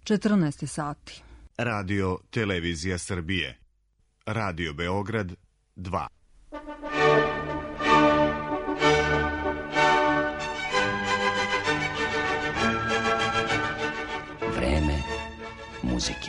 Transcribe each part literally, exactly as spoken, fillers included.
četrnaest sati. Radio Televizija Srbije. Radio Beograd dva. Vreme muzike.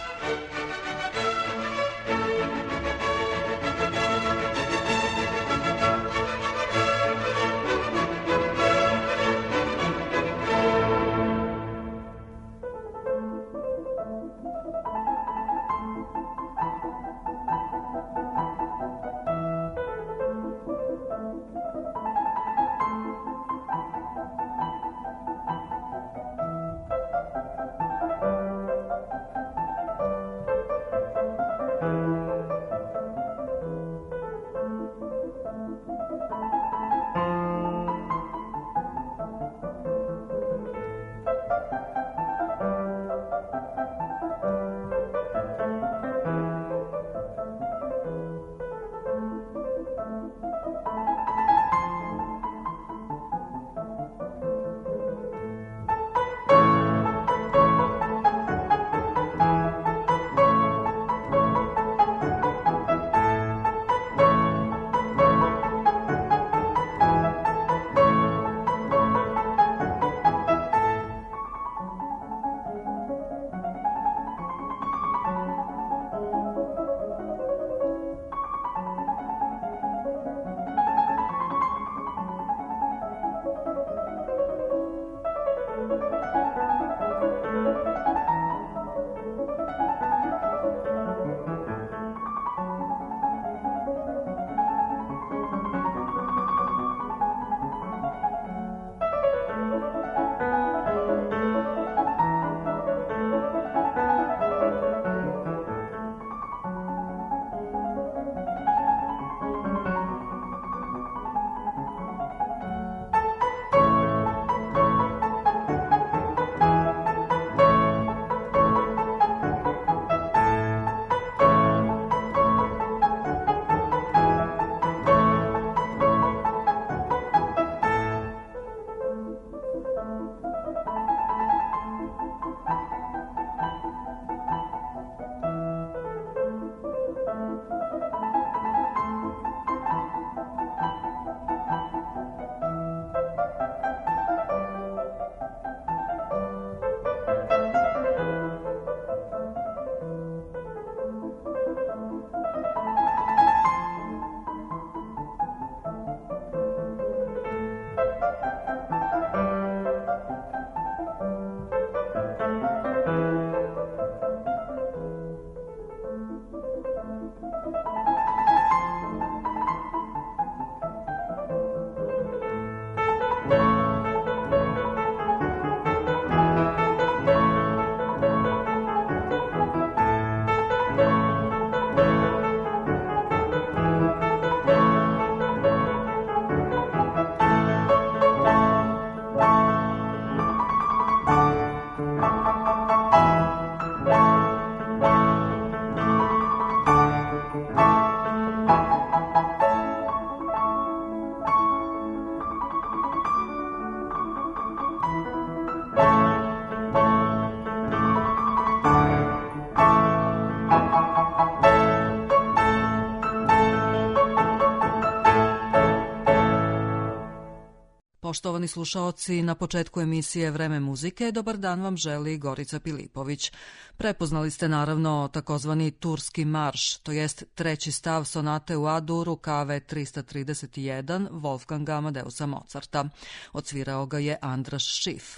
Poštovani slušaoci, na početku emisije Vreme muzike, dobar dan vam želi Gorica Pilipović. Prepoznali ste naravno takozvani Turski marš, to jest treći stav sonate u A-duru K V trista trideset jedan Wolfganga Amadeusa Mozarta. Odsvirao ga je Andras Schiff.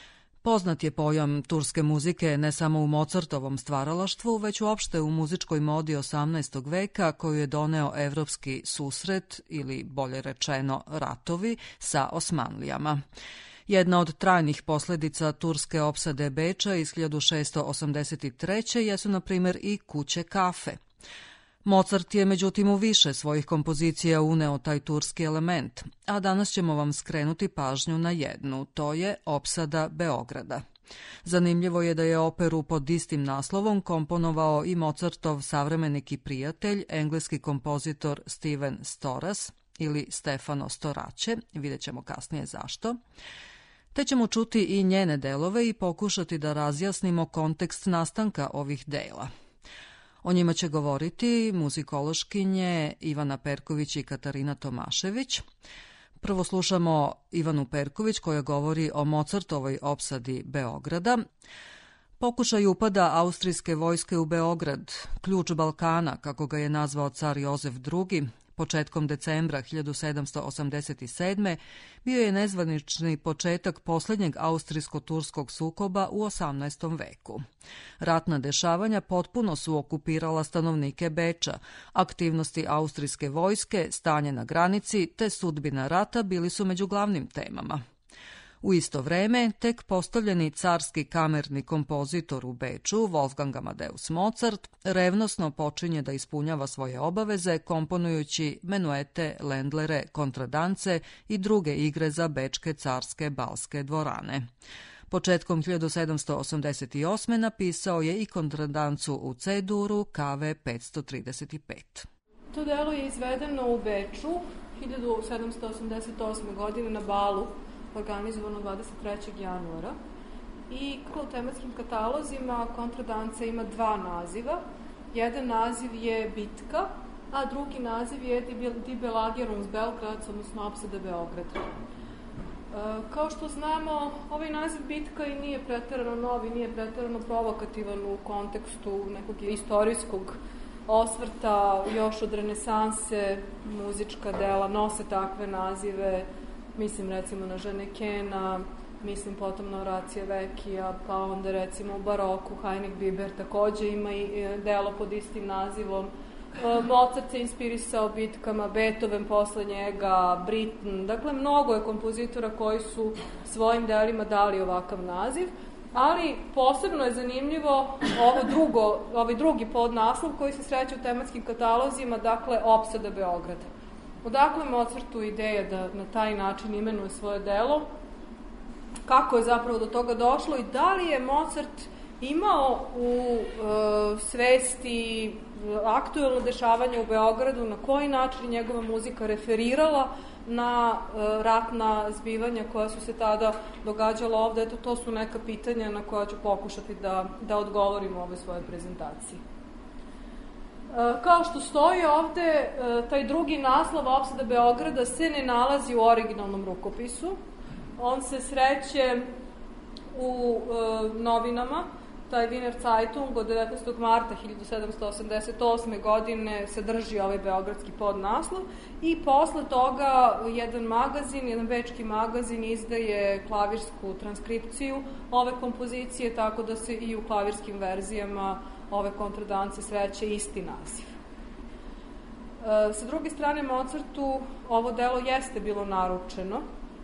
Poznat je pojam turske muzike ne samo u Mozartovom stvaralaštvu, već uopšte u muzičkoj modi osamnaestog veka koju je doneo evropski susret, ili bolje rečeno ratovi, sa Osmanlijama. Jedna od trajnih posledica turske opsade Beča iz hiljadu šessto osamdeset treće jesu, na primjer, i kuće kafe. Mozart je međutim u više svojih kompozicija uneo taj turski element, a danas ćemo vam skrenuti pažnju na jednu, to je opsada Beograda. Zanimljivo je da je operu pod istim naslovom komponovao i Mozartov savremenik i prijatelj, engleski kompozitor Steven Storas ili Stefano Storace, vidjet ćemo kasnije zašto. te ćemo čuti i njene delove i pokušati da razjasnimo kontekst nastanka ovih dela. O njima će govoriti muzikološkinje Ivana Perković i Katarina Tomašević. Prvo slušamo Ivanu Perković koja govori o Mozartovoj opsadi Beograda, pokušaj upada austrijske vojske u Beograd, ključ Balkana, kako ga je nazvao car Jozef drugi, početkom decembra hiljadu sedamsto osamdeset sedme. bio je nezvanični početak posljednjeg austrijsko-turskog sukoba u osamnaestom veku. Ratna dešavanja potpuno su okupirala stanovnike Beča, aktivnosti austrijske vojske, stanje na granici te sudbina rata bili su među glavnim temama. U isto vreme, tek postavljeni carski kamerni kompozitor u Beču, Wolfgang Amadeus Mozart, revnosno počinje da ispunjava svoje obaveze komponujući menuete, lendlere, kontradance i druge igre za bečke carske balske dvorane. Početkom hiljadu sedamsto osamdeset osme. napisao je i kontradancu u C-duru K V petsto trideset pet. To delo je izvedeno u Beču hiljadu sedamsto osamdeset osme. godine na balu, organizovano dvadeset trećeg januara. I kako u tematskim katalozima kontradanca ima dva naziva. Jedan naziv je Bitka, a drugi naziv je Die Belagerung Belgrads, odnosno opsada Beograda. E, kao što znamo, ovaj naziv Bitka i nije preterano novi, nije preterano provokativan u kontekstu nekog istorijskog osvrta. Još od renesanse muzička dela nose takve nazive. Mislim recimo na Ženekena, mislim potom na Horacija Vekija, pa onda recimo u baroku Heinrich Biber takođe ima i delo pod istim nazivom. Mozart se inspirisao bitkama, Beethoven posle njega, Britten, dakle mnogo je kompozitora koji su svojim delima dali ovakav naziv, ali posebno je zanimljivo ovo drugo, ovaj drugi podnaslov koji se sreće u tematskim katalozima, dakle opsada Beograda. Odakle Mozartu ideja da na taj način imenuje svoje delo, kako je zapravo do toga došlo i da li je Mozart imao u e, svesti aktuelno dešavanje u Beogradu, na koji način njegova muzika referirala na e, ratna zbivanja koja su se tada događala ovde. Eto, to su neka pitanja na koja ću pokušati da, da odgovorim u ovoj svojoj prezentaciji. Kao što stoji ovde, taj drugi naslov opsada Beograda se ne nalazi u originalnom rukopisu. On se sreće u novinama. Taj Wiener Zeitung od devetnaestog marta hiljadu sedamsto osamdeset osme. godine sadrži ovaj beogradski podnaslov i posle toga jedan magazin, jedan bečki magazin izdaje klavirsku transkripciju ove kompozicije, tako da se i u klavirskim verzijama ove kontradance sreće isti naziv. E, sa druge strane, Mozartu ovo delo jeste bilo naručeno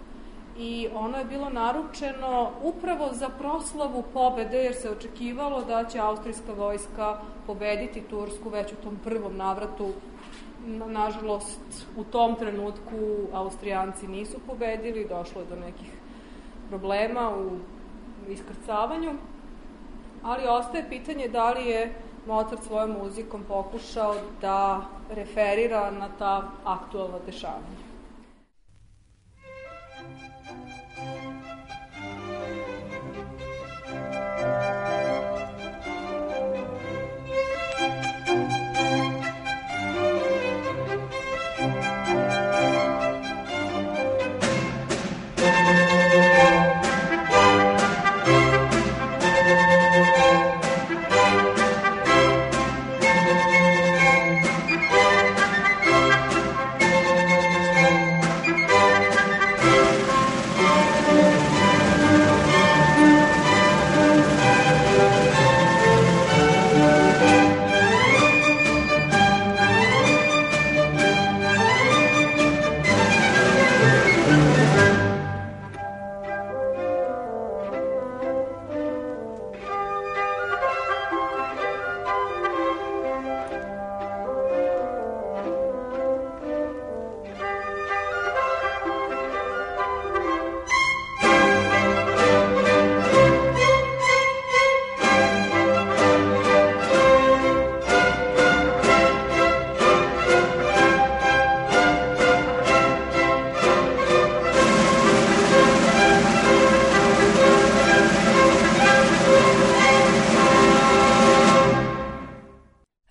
i ono je bilo naručeno upravo za proslavu pobede, jer se očekivalo da će austrijska vojska pobediti Tursku već u tom prvom navratu. Nažalost, u tom trenutku Austrijanci nisu pobedili, došlo je do nekih problema u iskrcavanju, ali ostaje pitanje da li je Mozart svojom muzikom pokušao da referira na ta aktuelna dešavanja.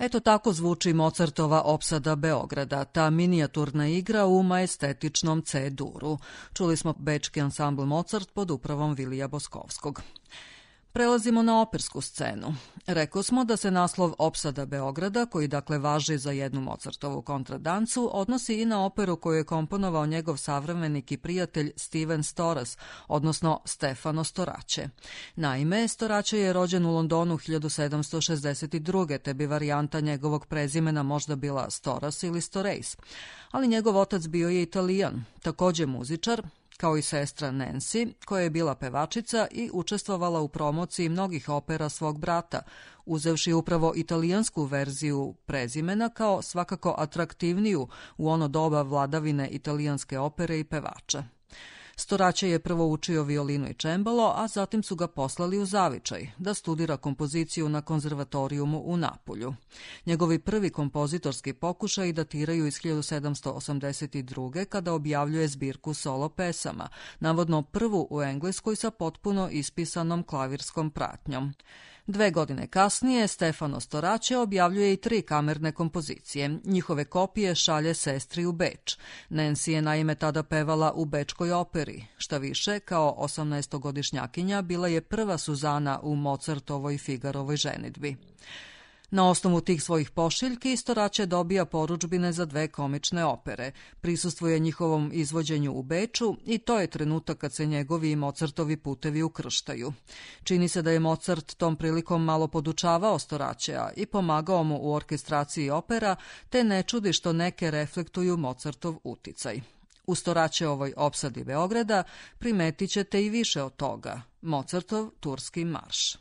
Eto tako zvuči Mozartova opsada Beograda, ta minijaturna igra u majestetičnom C-duru. Čuli smo bečki ansambl Mozart pod upravom Vilija Boskovskog. Prelazimo na opersku scenu. Rekao smo da se naslov Opsada Beograda, koji dakle važi za jednu Mozartovu kontradancu, odnosi i na operu koju je komponovao njegov savremenik i prijatelj Steven Storas, odnosno Stefano Storace. Naime, Storace je rođen u Londonu hiljadu sedamsto šezdeset druge te bi varijanta njegovog prezimena možda bila Storas ili Storejs. Ali njegov otac bio je Italijan, takođe muzičar, kao i sestra Nancy, koja je bila pevačica i učestvovala u promociji mnogih opera svog brata, uzevši upravo italijansku verziju prezimena kao svakako atraktivniju u ono doba vladavine italijanske opere i pevača. Storace je prvo učio violinu i čembalo, a zatim su ga poslali u zavičaj, da studira kompoziciju na konzervatorijumu u Napulju. Njegovi prvi kompozitorski pokušaji datiraju iz hiljadu sedamsto osamdeset druge. kada objavljuje zbirku solo pesama, navodno prvu u Engleskoj sa potpuno ispisanom klavirskom pratnjom. Dve godine kasnije Stefano Storace objavljuje i tri kamerne kompozicije. Njihove kopije šalje sestri u Beč. Nancy je naime tada pevala u Bečkoj operi. Šta više, kao osamnaestogodišnjakinja bila je prva Suzana u Mozartovoj Figarovoj ženidbi. Na osnovu tih svojih pošiljki Storace dobija porudžbine za dve komične opere, prisustvuje njihovom izvođenju u Beču i to je trenutak kad se njegovi i Mozartovi putevi ukrštaju. Čini se da je Mozart tom prilikom malo podučavao Storacea i pomagao mu u orkestraciji opera, te ne čudi što neke reflektuju Mozartov uticaj. U Storaceovoj opsadi Beograda primetit ćete i više od toga, Mozartov Turski marš.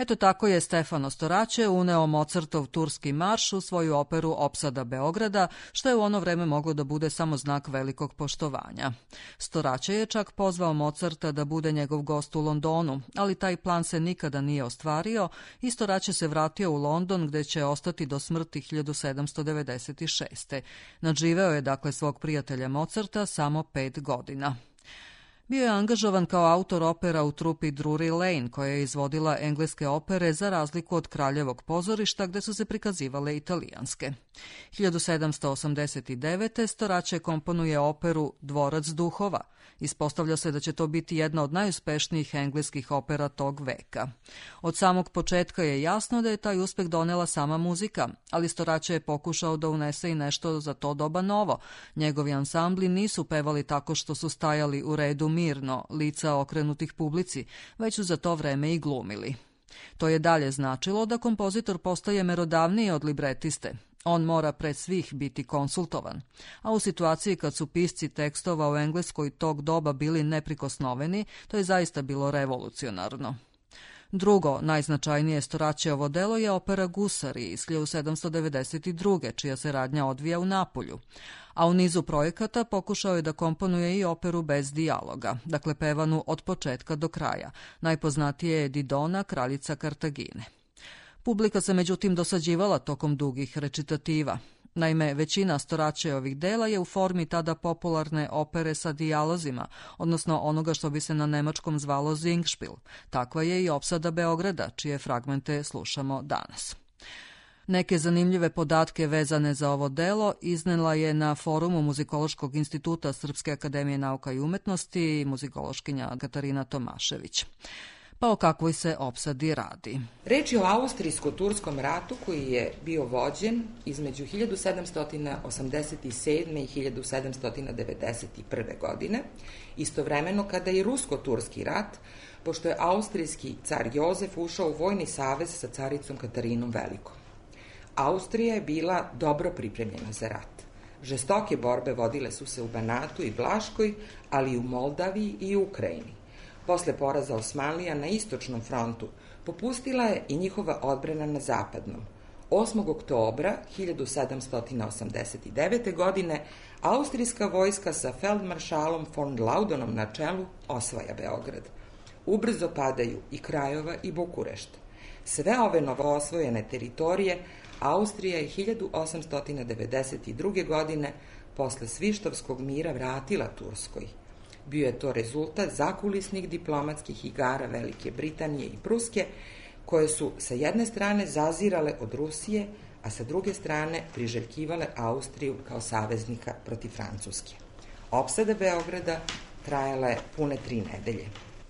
Eto tako je Stefano Storace uneo Mozartov Turski marš u svoju operu Opsada Beograda, što je u ono vreme moglo da bude samo znak velikog poštovanja. Storace je čak pozvao Mozarta da bude njegov gost u Londonu, ali taj plan se nikada nije ostvario i Storace se vratio u London gde će ostati do smrti hiljadu sedamsto devedeset šeste. Nadživeo je dakle svog prijatelja Mozarta samo pet godina. Bio je angažovan kao autor opera u trupi Drury Lane, koja je izvodila engleske opere za razliku od Kraljevog pozorišta gde su se prikazivale italijanske. hiljadu sedamsto osamdeset devete. Storace komponuje operu Dvorac duhova. Ispostavlja se da će to biti jedna od najuspešnijih engleskih opera tog veka. Od samog početka je jasno da je taj uspeh donela sama muzika, ali Storace je pokušao da unese i nešto za to doba novo. Njegovi ansambli nisu pevali tako što su stajali u redu mirno, lica okrenutih publici, već su za to vreme i glumili. To je dalje značilo da kompozitor postaje merodavniji od libretiste. On mora pred svih biti konsultovan. A u situaciji kad su pisci tekstova u Engleskoj tog doba bili neprikosnoveni, to je zaista bilo revolucionarno. Drugo, najznačajnije Storaceovo delo je opera Gusari iz hiljadu sedamsto devedeset druge. čija se radnja odvija u Napulju. A u nizu projekata pokušao je da komponuje i operu bez dijaloga, dakle pevanu od početka do kraja. Najpoznatije je Didona, kraljica Kartagine. Publika se međutim dosađivala tokom dugih recitativa. Naime, većina Storaceovih dela je u formi tada popularne opere sa dijalozima, odnosno onoga što bi se na nemačkom zvalo Singspiel. Takva je i Opsada Beograda, čije fragmente slušamo danas. Neke zanimljive podatke vezane za ovo delo iznela je na forumu Muzikološkog instituta Srpske akademije nauka i umetnosti muzikološkinja Katarina Tomašević. Pa o kakvoj se opsadi radi? Reč je o Austrijsko-turskom ratu koji je bio vođen između hiljadu sedamsto osamdeset sedme. i hiljadu sedamsto devedeset prve. godine, istovremeno kada i Rusko-turski rat, pošto je austrijski car Jozef ušao u vojni savez sa caricom Katarinom Velikom. Austrija je bila dobro pripremljena za rat. Žestoke borbe vodile su se u Banatu i Vlaškoj, ali i u Moldaviji i u Ukrajini. Posle poraza Osmanlija na istočnom frontu popustila je i njihova odbrana na zapadnom. osmog oktobra hiljadu sedamsto osamdeset devete. godine austrijska vojska sa feldmaršalom von Laudonom na čelu osvaja Beograd. Ubrzo padaju i Krajova i Bukurešt. Sve ove novoosvojene teritorije Austrija je hiljadu osamsto devedeset druge. godine posle Svištovskog mira vratila Turskoj. Bio je to rezultat zakulisnih diplomatskih igara Velike Britanije i Pruske, koje su sa jedne strane zazirale od Rusije, a sa druge strane priželjkivale Austriju kao saveznika protiv Francuske. Opsada Beograda trajala je pune tri nedelje.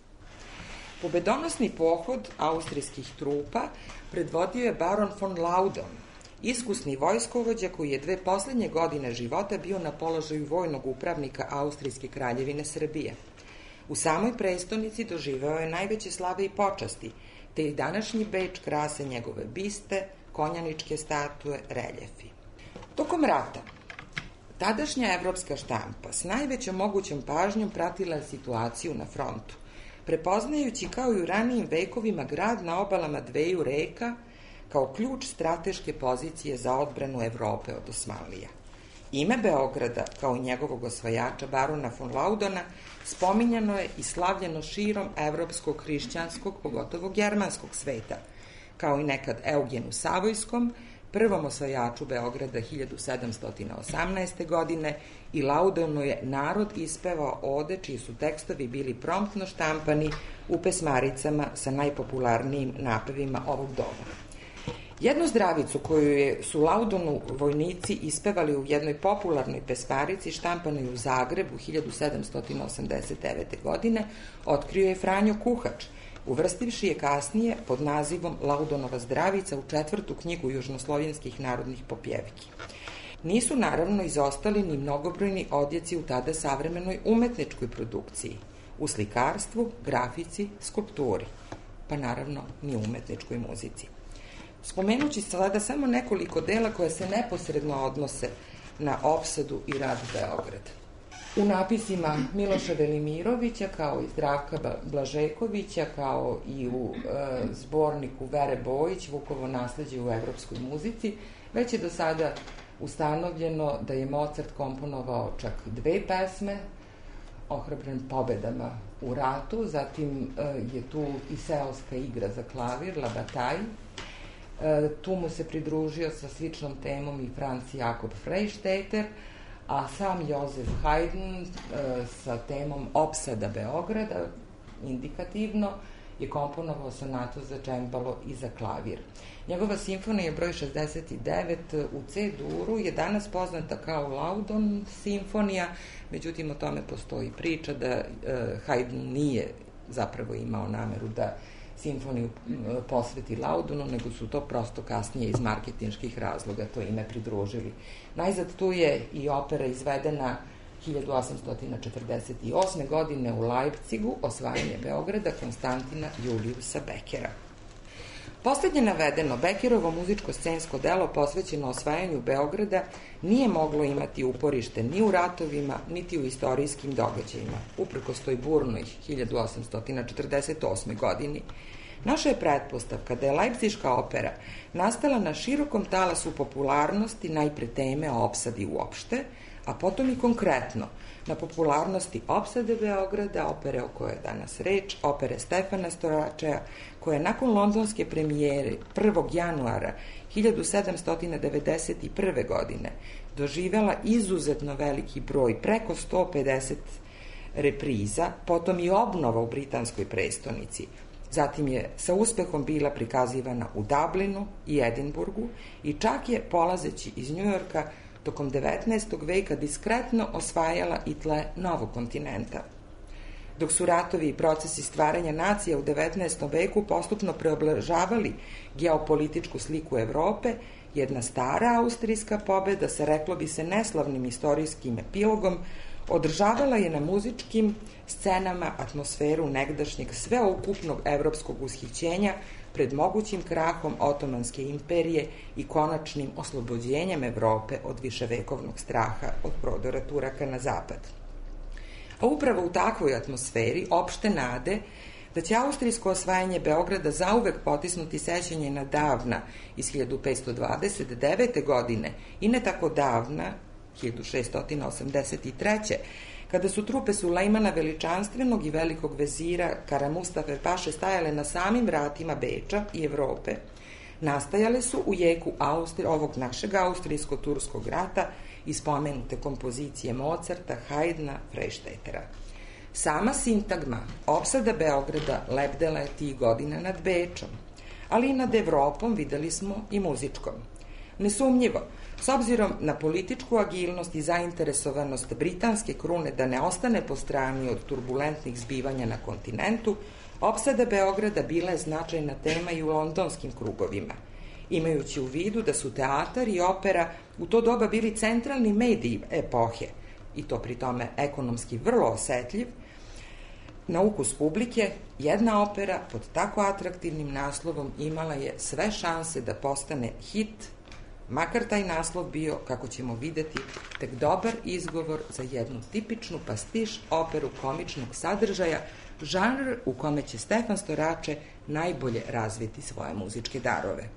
Pobedonosni pohod austrijskih trupa predvodio je baron von Laudon, iskusni vojskovođa koji je dve poslednje godine života bio na položaju vojnog upravnika Austrijske kraljevine Srbije. U samoj prestonici doživeo je najveće slave i počasti, te i današnji Beč krase njegove biste, konjaničke statue, reljefi. Tokom rata, tadašnja evropska štampa s najvećom mogućom pažnjom pratila situaciju na frontu, prepoznajući kao i u ranijim vekovima grad na obalama dveju reka kao ključ strateške pozicije za odbranu Evrope od Osmanlija. Ime Beograda, kao i njegovog osvajača barona von Laudona, spominjano je i slavljeno širom evropskog, hrišćanskog, pogotovo germanskog sveta, kao i nekad Eugenu Savojskom, prvom osvajaču Beograda hiljadu sedamsto osamnaeste. godine, i Laudonu je narod ispevao ode čiji su tekstovi bili promptno štampani u pesmaricama sa najpopularnijim napevima ovog doba. Jednu zdravicu koju su Laudonu vojnici ispevali u jednoj popularnoj pesmarici štampanoj u Zagrebu hiljadu sedamsto osamdeset devete. godine otkrio je Franjo Kuhač, uvrstivši je kasnije pod nazivom Laudonova zdravica u četvrtu knjigu južnoslovenskih narodnih popjevki. Nisu naravno izostali ni mnogobrojni odjeci u tada savremenoj umetničkoj produkciji, u slikarstvu, grafici, skulpturi, pa naravno ni umetničkoj muzici. Spomenući sada samo nekoliko dela koje se neposredno odnose na opsadu i rad Beograda. U napisima Miloša Velimirovića, kao i Zdravka Blažekovića, kao i u e, zborniku Vere Bojić, Vukovo nasleđe u evropskoj muzici, već je do sada ustanovljeno da je Mozart komponovao čak dve pesme, ohrabren pobedama u ratu, zatim e, je tu i seoska igra za klavir, La Bataille. E, tu mu se pridružio sa sličnom temom i Franz Jakob Freistetter, a sam Josef Haydn e, sa temom Opsada Beograda, indikativno, je komponovao sonatu za džembalo i za klavir. Njegova simfonija broj šezdeset devet u C-duru je danas poznata kao Laudon simfonija, međutim o tome postoji priča da e, Haydn nije zapravo imao nameru da simfoniju posveti Laudonu, nego su to prosto kasnije iz marketinških razloga to ime pridružili. Najzad tu je i opera izvedena hiljadu osamsto četrdeset osme. godine u Leipzigu, Osvajanje Beograda, Konstantina Juliusa Bekera. Poslednje navedeno, Bekerovo muzičko-scensko delo posvećeno osvajanju Beograda nije moglo imati uporište ni u ratovima, niti u istorijskim događajima, uprkos toj burnoj hiljadu osamsto četrdeset osme. godini. Naša je pretpostavka da je Leipziška opera nastala na širokom talasu popularnosti najpre teme o opsadi uopšte, a potom i konkretno na popularnosti Opsade Beograda, opere o kojoj je danas reč, opere Stefana Storačeja, koja je nakon londonske premijere prvog januara hiljadu sedamsto devedeset prve. godine doživela izuzetno veliki broj, preko sto pedeset repriza, potom i obnova u britanskoj prestonici. Zatim je sa uspehom bila prikazivana u Dublinu i Edinburgu i čak je, polazeći iz Njujorka, tokom devetnaestog veka diskretno osvajala i tle novog kontinenta. Dok su ratovi i procesi stvaranja nacija u devetnaestom veku postupno preoblažavali geopolitičku sliku Evrope, jedna stara austrijska pobeda sa, reklo bi se, neslavnim istorijskim epilogom održavala je na muzičkim scenama atmosferu negdašnjeg sveukupnog evropskog ushićenja pred mogućim krahom Otomanske imperije i konačnim oslobođenjem Evrope od viševekovnog straha od prodora Turaka na zapad. A upravo u takvoj atmosferi opšte nade da će austrijsko osvajanje Beograda zauvek potisnuti sećanje na davna iz hiljadu petsto dvadeset devete. godine i ne tako davna, hiljadu šeststo osamdeset treće. kada su trupe Sulejmana Veličanstvenog i velikog vezira Kara Mustafe Paše stajale na samim vratima Beča i Evrope, nastajale su u jeku Austri, ovog našeg austrijsko-turskog rata i spomenute kompozicije Mozarta, Haydna, Freistetera. Sama sintagma opsada Beograda lebdela je tih godina nad Bečom, ali i nad Evropom, videli smo, i muzičkom. Nesumnjivo, s obzirom na političku agilnost i zainteresovanost britanske krune da ne ostane po strani od turbulentnih zbivanja na kontinentu, opsada Beograda bila je značajna tema i u londonskim krugovima, imajući u vidu da su teatar i opera u to doba bili centralni mediji epohe, i to pri tome ekonomski vrlo osetljiv. Na ukus publike, jedna opera pod tako atraktivnim naslovom imala je sve šanse da postane hit, makar taj naslov bio, kako ćemo videti, tek dobar izgovor za jednu tipičnu pastiš operu komičnog sadržaja, žanr u kome će Stefan Storače najbolje razviti svoje muzičke darove.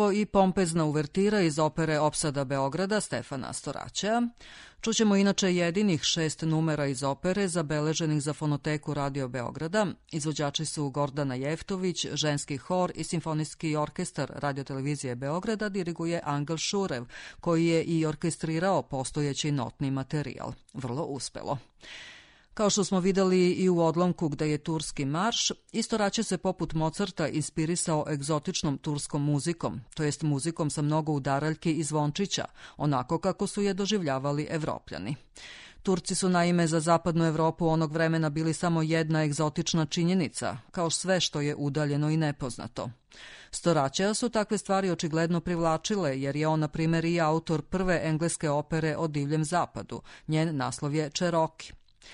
bio i pompezna uvertira iz opere Opsada Beograda Stefana Storaćea. Čućemo inače jedinih šest numera iz opere zabeleženih za fonoteku Radio Beograda. Izvođači su Gordana Jeftović, ženski hor i simfonijski orkestar Radiotelevizije Beograda diriguje Angel Šurev, koji je i orkestrirao postojeći notni materijal. Vrlo uspelo. Kao što smo videli i u odlomku gde je turski marš, Storaće se poput Mozarta inspirisao egzotičnom turskom muzikom, to jest muzikom sa mnogo udaraljki i zvončića, onako kako su je doživljavali Evropljani. Turci su naime za zapadnu Evropu onog vremena bili samo jedna egzotična činjenica, kao sve što je udaljeno i nepoznato. Storaćea su takve stvari očigledno privlačile, jer je on, na primjer, i autor prve engleske opere o divljem zapadu. Njen naslov je Čeroki.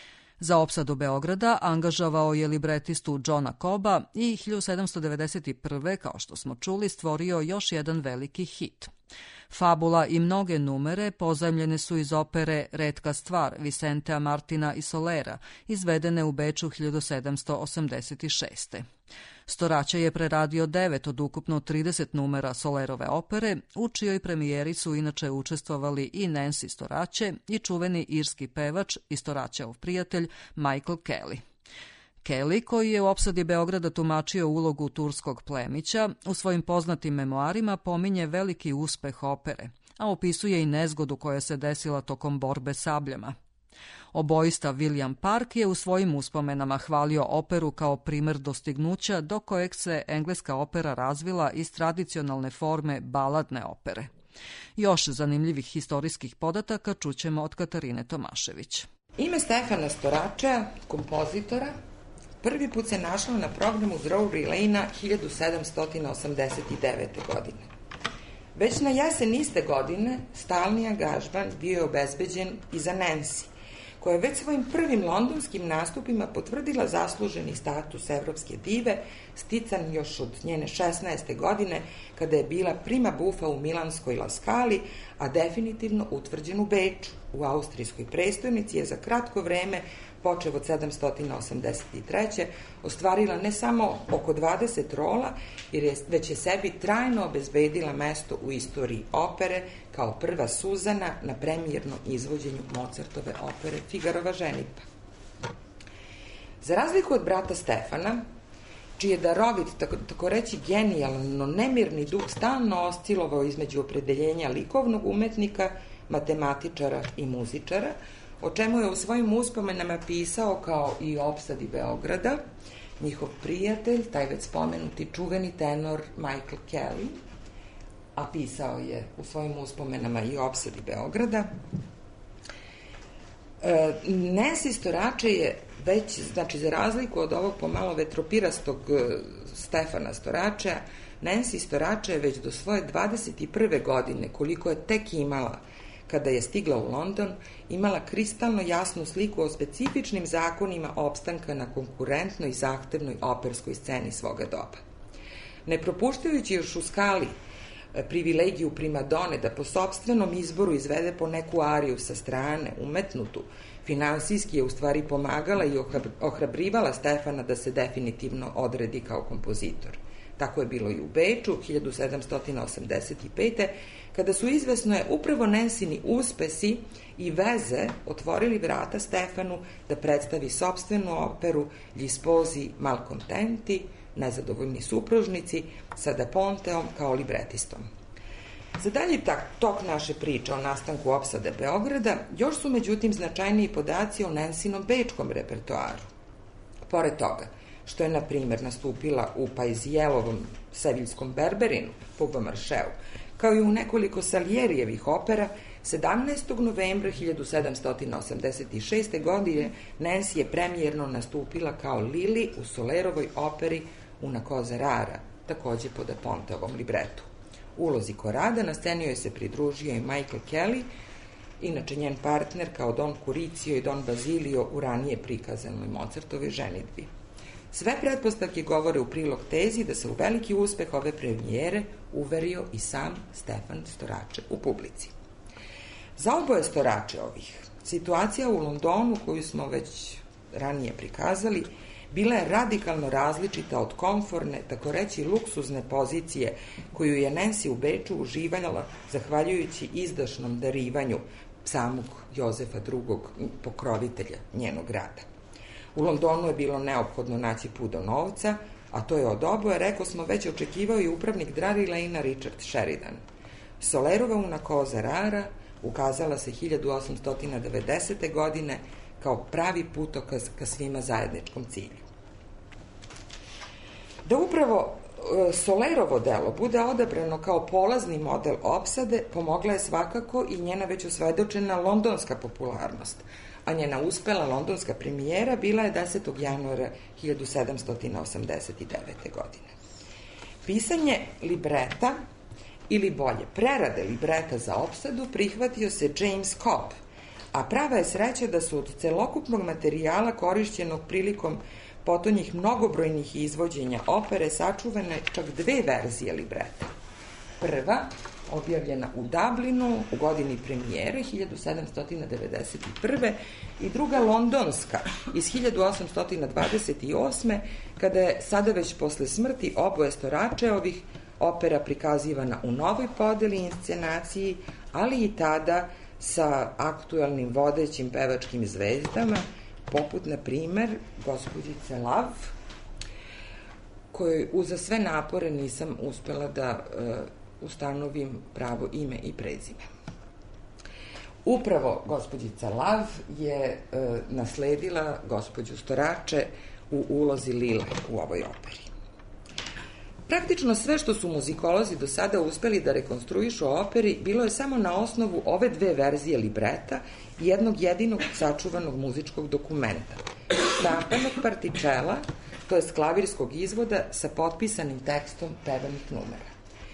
Za Opsadu Beograda angažavao je libretistu Johna Coba i hiljadu sedamsto devedeset prve. kao što smo čuli, stvorio još jedan veliki hit. Fabula i mnoge numere pozajmljene su iz opere Retka stvar Vicentea Martina i Solera, izvedene u Beču hiljadu sedamsto osamdeset šeste. Storaće je preradio devet od ukupno trideset numera Solerove opere, u čijoj premijeri su inače učestvovali i Nancy Storaće i čuveni irski pevač i Storaćeov prijatelj Michael Kelly. Kelly, koji je u Opsadi Beograda tumačio ulogu turskog plemića, u svojim poznatim memoarima pominje veliki uspeh opere, a opisuje i nezgodu koja se desila tokom borbe sabljama. Obojista William Park je u svojim uspomenama hvalio operu kao primer dostignuća do kojeg se engleska opera razvila iz tradicionalne forme baladne opere. Još zanimljivih historijskih podataka čućemo od Katarine Tomašević. Ime Stefana Storaćea, kompozitora, prvi put se našlo na programu Drury Lane-a hiljadu sedamsto osamdeset devete. godine. Već na jesen iste godine stalni angažman bio je obezbeđen i za Nancy, koja je već svojim prvim londonskim nastupima potvrdila zasluženi status evropske dive, stican još od njene šesnaeste. godine, kada je bila prima bufa u milanskoj La Scali, a definitivno utvrđen u Beču. U austrijskoj prestonici je za kratko vreme, počev od sedamsto osamdeset treće. ostvarila ne samo oko dvadeset rola, jer je, već je sebi trajno obezbedila mesto u istoriji opere kao prva Suzana na premijernom izvođenju Mozartove opere Figarova ženitba. Za razliku od brata Stefana, čiji je darovit, tako, tako reći genijalno nemirni duh stalno oscilovao između opredeljenja likovnog umetnika, matematičara i muzičara, o čemu je u svojim uspomenama pisao kao i o Opsadi Beograda, njihov prijatelj, taj već spomenuti čuveni tenor Michael Kelly, a pisao je u svojim uspomenama i o Opsadi Beograda. E, Nancy Storaće je već, znači za razliku od ovog pomalo vetropirastog Stefana Storaćea, Nancy Storaće je već do svoje dvadeset prve. godine, koliko je tek imala kada je stigla u London, imala kristalno jasnu sliku o specifičnim zakonima opstanka na konkurentnoj i zahtevnoj operskoj sceni svoga doba. Ne propuštajući još u Skali privilegiju primadone da po sopstvenom izboru izvede po neku ariju sa strane, umetnutu, finansijski je u stvari pomagala i ohrabrivala Stefana da se definitivno odredi kao kompozitor. Tako je bilo i u Beču, hiljadu sedamsto osamdeset pete. kada su izvesno je upravo Nancini uspesi i veze otvorili vrata Stefanu da predstavi sopstvenu operu Gli sposi malcontenti, nezadovoljni supružnici, sa Da Ponteom kao libretistom. Za dalji tok naše priče o nastanku Opsade Beograda još su međutim značajniji podaci o Nancinom bečkom repertoaru. Pored toga, što je, na primjer, nastupila u Paizijelovom seviljskom Berberinu, po Beaumarcheu, kao i u nekoliko Salijerijevih opera, sedamnaestog novembra hiljadu sedamsto osamdeset šeste. godine Nancy je premijerno nastupila kao Lili u Solerovoj operi Una cosa rara, takođe po Da Ponteovom libretu. U ulozi Korada na sceni joj se pridružio i Michael Kelly, inače njen partner kao Don Curicio i Don Basilio u ranije prikazanoj Mozartove ženidbi. Sve pretpostavke govore u prilog tezi da se u veliki uspeh ove premijere uverio i sam Stefan Storaće u publici. Za oboje Storaćeovih situacija u Londonu, koju smo već ranije prikazali, bila je radikalno različita od komforne, tako reći luksuzne pozicije koju je Nancy u Beču uživala zahvaljujući izdašnom darivanju samog Jozefa drugog. pokrovitelja njenog rada. U Londonu je bilo neophodno naći put do novca, a to je od oboje, reko smo, već očekivao i upravnik Drury Lane-a Richard Sheridan. Solerova una cosa rara ukazala se hiljadu osamsto devedesete. godine kao pravi putokaz ka svima zajedničkom cilju. Da upravo Solerovo delo bude odabrano kao polazni model opsade, pomogla je svakako i njena već osvedočena londonska popularnost, a njena uspela londonska premijera bila je desetog januara hiljadu sedamsto osamdeset devete. godine. Pisanje libreta, ili bolje, prerade libreta za opsadu prihvatio se James Cobb, a prava je sreća da su od celokupnog materijala korišćenog prilikom potonjih mnogobrojnih izvođenja opere sačuvane čak dve verzije libreta. Prva, objavljena u Dublinu u godini premijere hiljadu sedamsto devedeset prve. i druga londonska iz hiljadu osamsto dvadeset osme. kada je sada već posle smrti oboje Storačeovih opera prikazivana u novoj podeli i inscenaciji, ali i tada sa aktuelnim vodećim pevačkim zvezdama, poput, na primer, gospođice Love, kojoj uza sve napore nisam uspela da uh, ustanovim pravo ime i prezime. Upravo gospođica Love je uh, nasledila gospođu Storače u ulozi Lile u ovoj operi. Praktično sve što su muzikolozi do sada uspeli da rekonstruišu o operi bilo je samo na osnovu ove dve verzije libreta i jednog jedinog sačuvanog muzičkog dokumenta, štampanog partičela, to je klavirskog izvoda sa potpisanim tekstom pevanih numera.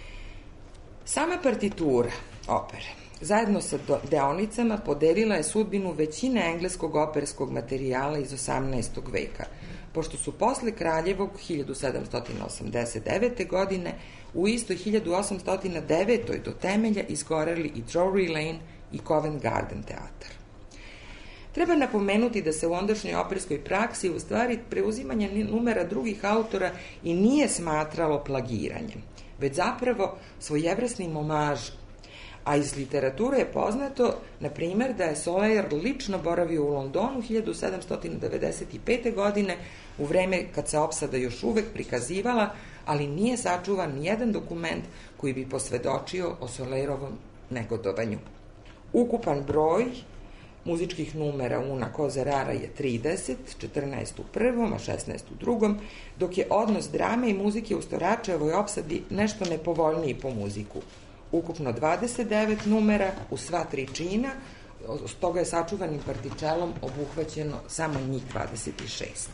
Sama partitura opere, zajedno sa deonicama, podelila je sudbinu većine engleskog operskog materijala iz osamnaestog veka, pošto su posle Kraljevog hiljadu sedamsto osamdeset devete. godine u istoj hiljadu osamsto devete. do temelja izgoreli i Drury Lane i Covent Garden teatar. Treba napomenuti da se u ondašnjoj operskoj praksi u stvari preuzimanje numera drugih autora i nije smatralo plagiranjem, već zapravo svojevrsnim omažom. A iz literature je poznato, na primer, da je Soler lično boravio u Londonu hiljadu sedamsto devedeset pete. godine, u vreme kad se opsada još uvek prikazivala, ali nije sačuvan nijedan dokument koji bi posvedočio o Solerovom negodovanju. Ukupan broj muzičkih numera una cosa rara je trideset, četrnaest u prvom, a šesnaest u drugom, dok je odnos drame i muzike u Storačevoj opsadi nešto nepovoljniji po muziku. Ukupno dvadeset devet numera u sva tri čina, s toga je sačuvanim partičelom obuhvaćeno samo njih dvadeset šest.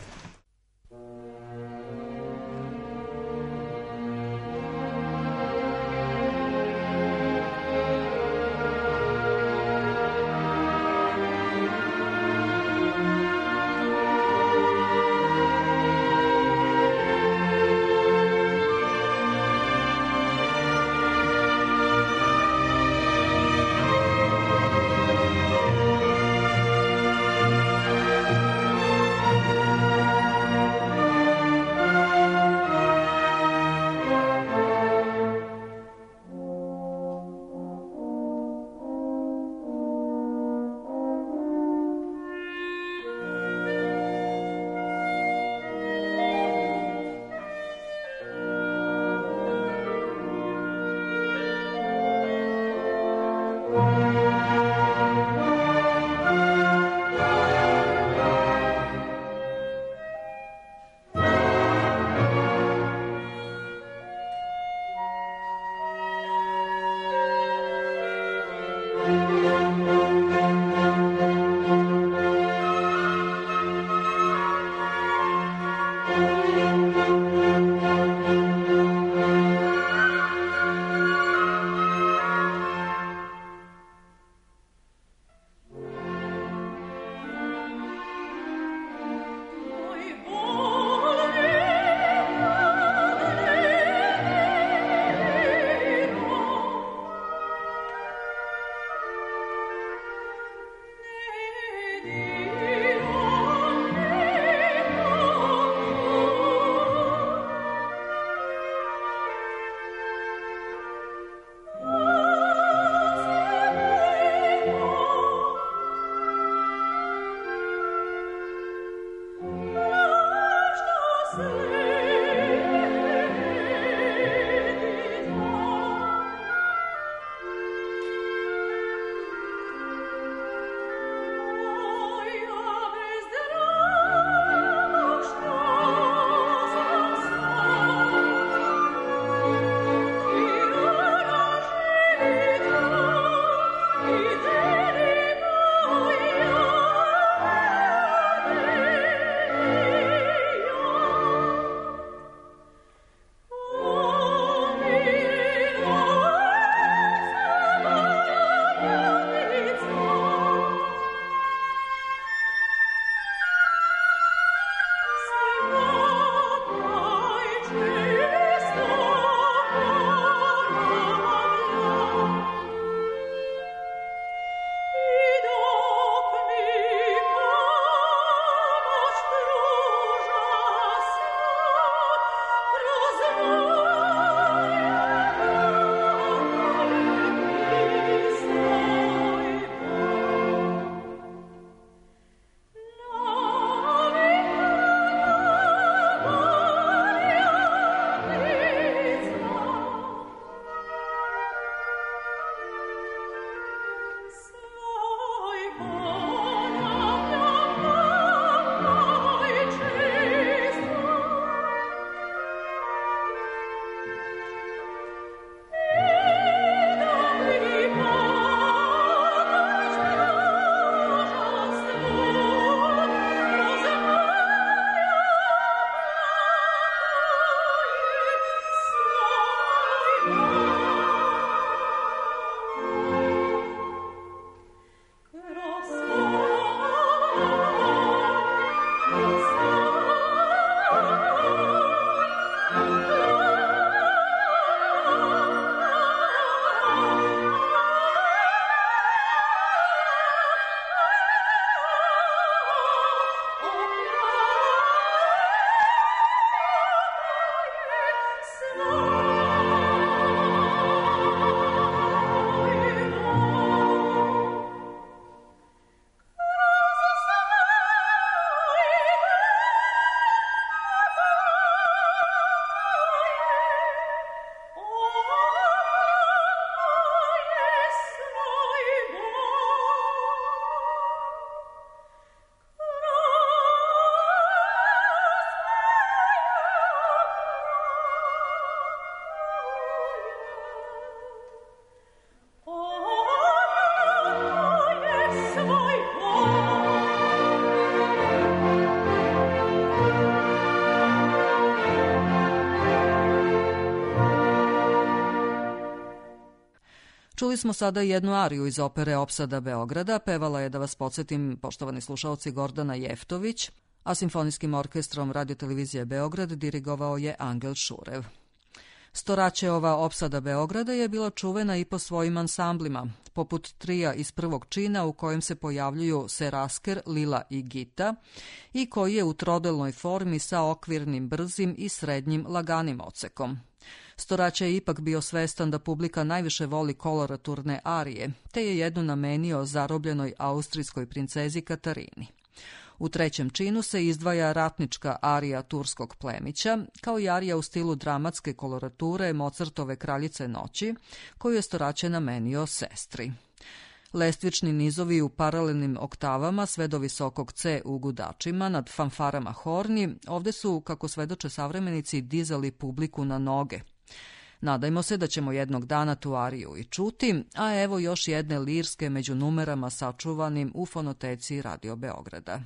Čuli smo sada jednu ariju iz opere Opsada Beograda, pevala je, da vas podsjetim, poštovani slušaoci, Gordana Jeftović, a Simfonijskim orkestrom Radiotelevizije Beograd dirigovao je Angel Šurev. Storaćeova Opsada Beograda je bila čuvena i po svojim ansamblima, poput trija iz prvog čina u kojem se pojavljuju Serasker, Lila i Gita i koji je u trodelnoj formi sa okvirnim brzim i srednjim laganim odsekom. Storaće je ipak bio svestan da publika najviše voli koloraturne arije, te je jednu namenio zarobljenoj austrijskoj princezi Katarini. U trećem činu se izdvaja ratnička arija Turskog plemića, kao i arija u stilu dramatske kolorature Mozartove Kraljice noći, koju je Storaće namenio sestri. Lestvični nizovi u paralelnim oktavama sve do visokog C u gudačima nad fanfarama horni, ovde su, kako svedoče savremenici, dizali publiku na noge. Nadajmo se da ćemo jednog dana tu ariju i čuti, a evo još jedne lirske među numerama sačuvanim u fonoteci Radio Beograda.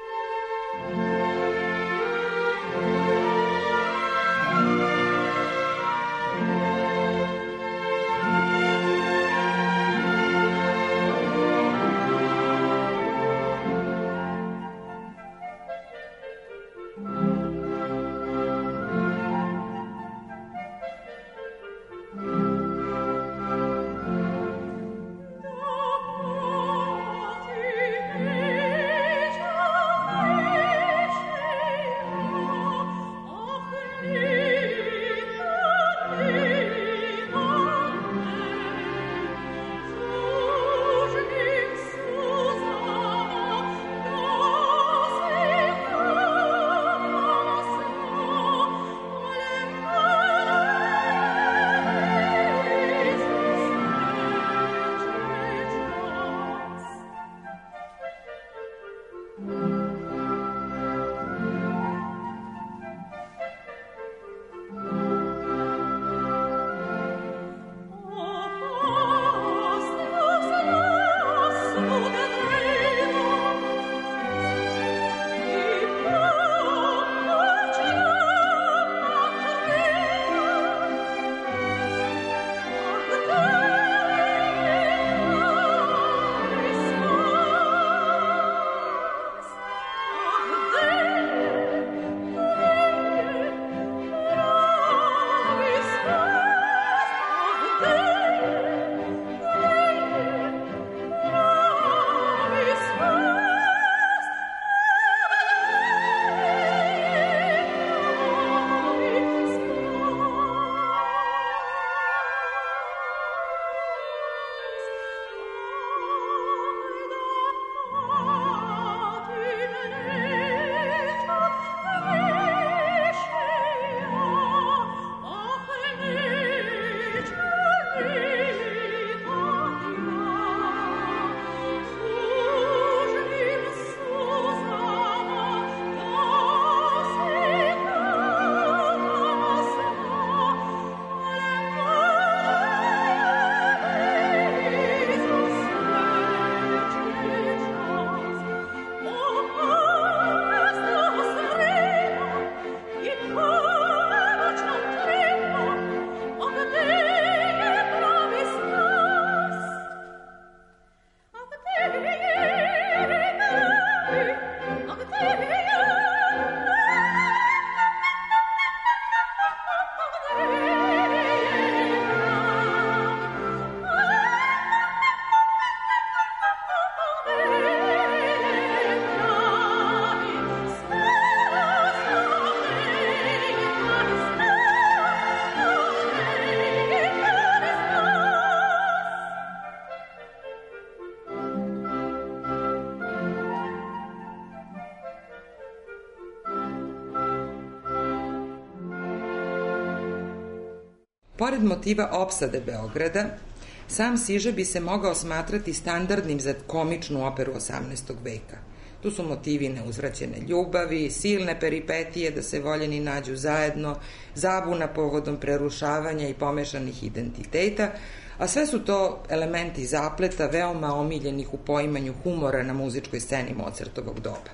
Pored motiva Opsade Beograda, sam siže bi se mogao smatrati standardnim za komičnu operu osamnaestog veka. Tu su motivi neuzvraćene ljubavi, silne peripetije da se voljeni nađu zajedno, zabuna povodom prerušavanja i pomešanih identiteta, a sve su to elementi zapleta veoma omiljenih u poimanju humora na muzičkoj sceni Mozartovog doba.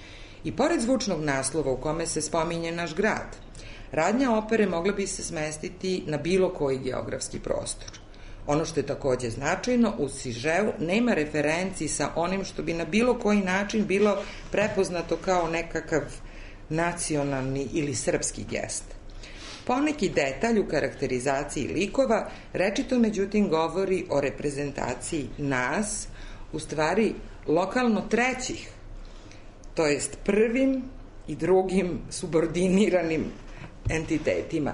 I pored zvučnog naslova u kome se spominje naš grad, radnja opere mogla bi se smestiti na bilo koji geografski prostor. Ono što je takođe značajno, u sižeu nema referenci sa onim što bi na bilo koji način bilo prepoznato kao nekakav nacionalni ili srpski gest. Poneki detalj u karakterizaciji likova rečito međutim govori o reprezentaciji nas, u stvari lokalno trećih, to jest prvim i drugim subordiniranim entitetima.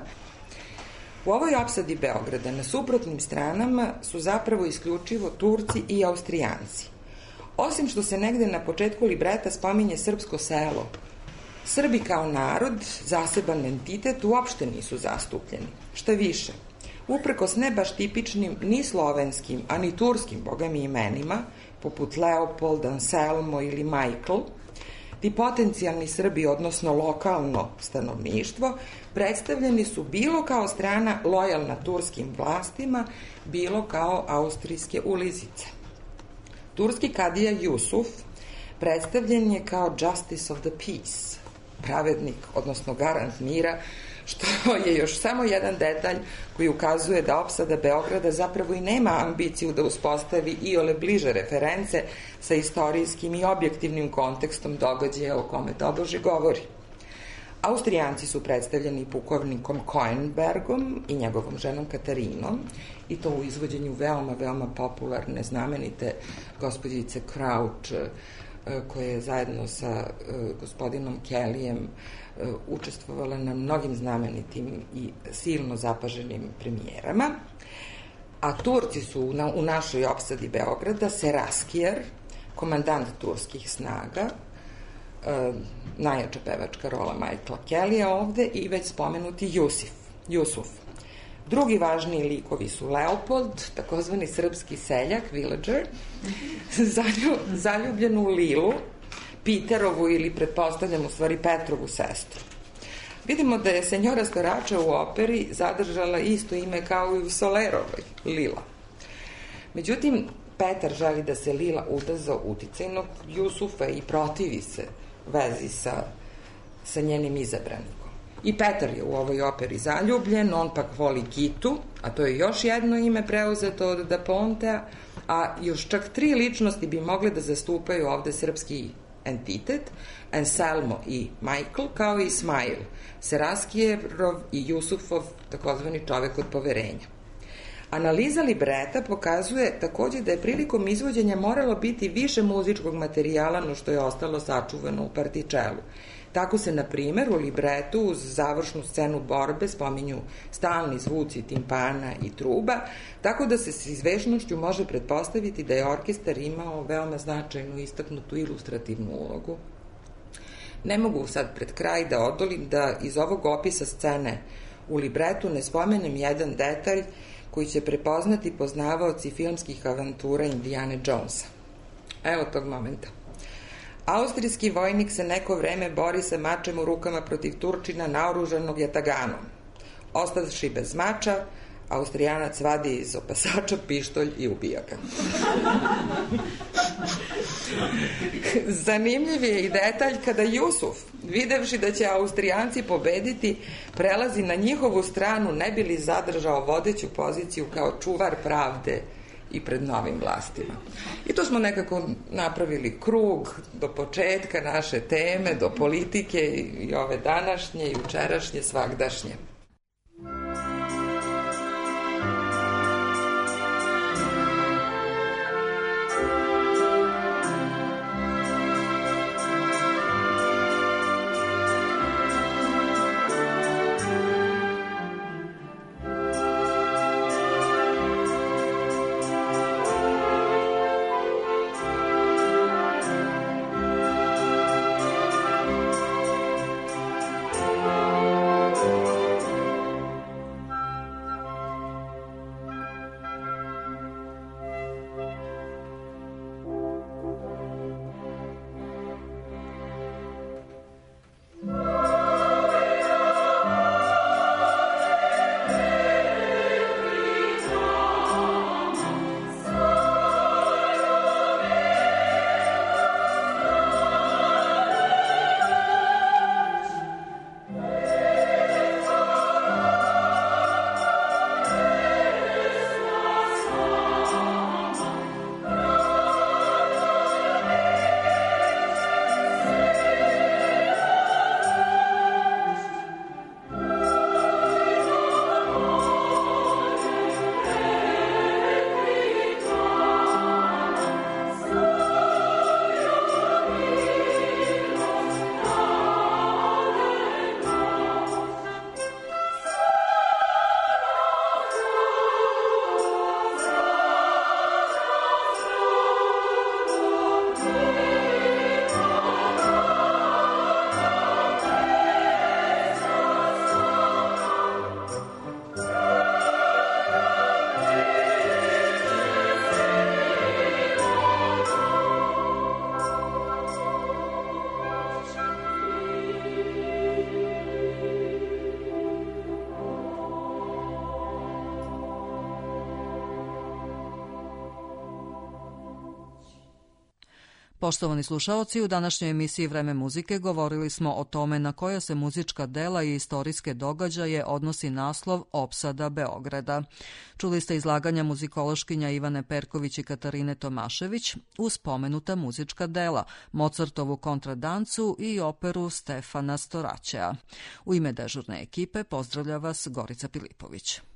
U ovoj opsadi Beograda na suprotnim stranama su zapravo isključivo Turci i Austrijanci. Osim što se negde na početku libreta spominje srpsko selo, Srbi kao narod, zaseban entitet, uopšte nisu zastupljeni. Šta više, uprkos ne baš tipičnim ni slovenskim, a ni turskim, boga mi, imenima, poput Leopold, Anselmo ili Michael, ti potencijalni Srbi, odnosno lokalno stanovništvo, predstavljeni su bilo kao strana lojalna turskim vlastima, bilo kao austrijske ulizice. Turski kadija Jusuf predstavljen je kao Justice of the Peace, pravednik, odnosno garant mira, što je još samo jedan detalj koji ukazuje da opsada Beograda zapravo i nema ambiciju da uspostavi i ole bliže reference sa istorijskim i objektivnim kontekstom događaja o kome tobože govori. Austrijanci su predstavljeni pukovnikom Koenbergom i njegovom ženom Katarinom, i to u izvođenju veoma, veoma popularne, znamenite gospođice Crouch, koja je zajedno sa gospodinom Kellyjem učestvovala na mnogim znamenitim i silno zapaženim premijerama. A Turci su na, u našoj opsadi Beograda Seraskier, komandant turskih snaga, e, najjača pevačka rola Michaela Kellyja ovde, i već spomenuti Jusif, Jusuf. Drugi važniji likovi su Leopold, takozvani srpski seljak, villager, zalju, zaljubljen u Lilu, Piterovu ili, pretpostavljam, u stvari Petrovu sestru. Vidimo da je senjora Storača u operi zadržala isto ime kao i u Solerovoj, Lila. Međutim, Petar želi da se Lila uda za uticajnog Jusufa i protivi se vezi sa, sa njenim izabranikom. I Petar je u ovoj operi zaljubljen, on pak voli Kitu, a to je još jedno ime preuzeto od Da Pontea, a još čak tri ličnosti bi mogle da zastupaju ovde srpski entitet, Anselmo i Michael, kao i Ismail, Seraskijerov i Jusufov, takozvani čovek od poverenja. Analiza libreta pokazuje takođe da je prilikom izvođenja moralo biti više muzičkog materijala no što je ostalo sačuvano u partičelu. Tako se, na primer, u libretu uz završnu scenu borbe spominju stalni zvuci timpana i truba, tako da se s izvešnošću može pretpostaviti da je orkestar imao veoma značajnu istaknutu ilustrativnu ulogu. Ne mogu sad pred kraj da odolim da iz ovog opisa scene u libretu ne spomenem jedan detalj koji će prepoznati poznavaoci filmskih avantura Indiana Jonesa. Evo tog momenta. Austrijski vojnik se neko vreme bori sa mačem u rukama protiv Turčina naoružanog jataganom. Ostavši bez mača, Austrijanac vadi iz opasača pištolj i ubija ga. Zanimljiv je i detalj kada Jusuf, videvši da će Austrijanci pobediti, prelazi na njihovu stranu, ne bi li zadržao vodeću poziciju kao čuvar pravde i pred novim vlastima. I to smo nekako napravili krug do početka naše teme, do politike i ove današnje i jučerašnje, svagdašnje. Poštovani slušaoci, u današnjoj emisiji Vreme muzike govorili smo o tome na koja se muzička dela i istorijske događaje odnosi naslov Opsada Beograda. Čuli ste izlaganja muzikološkinja Ivane Perković i Katarine Tomašević uz spomenuta muzička dela, Mozartovu kontradancu i operu Stefana Storaćea. U ime dežurne ekipe pozdravlja vas Gorica Pilipović.